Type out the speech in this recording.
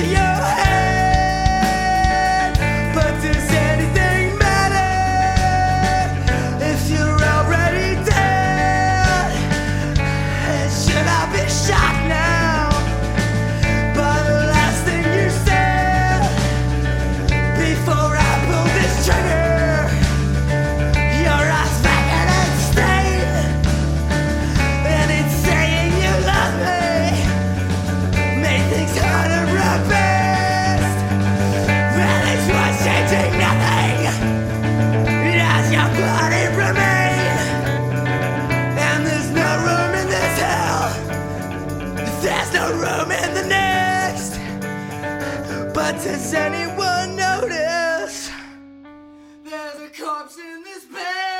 to your head. But does anything matter if you're already dead? And should I be shocked now by the last thing you said? Before I pull this trigger, your eyes vacant and stained, and it's saying you love me. Made things harder at best, and it's was changing nothing as your body remain. And there's no room in this hell, there's no room in the next. But does anyone notice there's a corpse in this bed?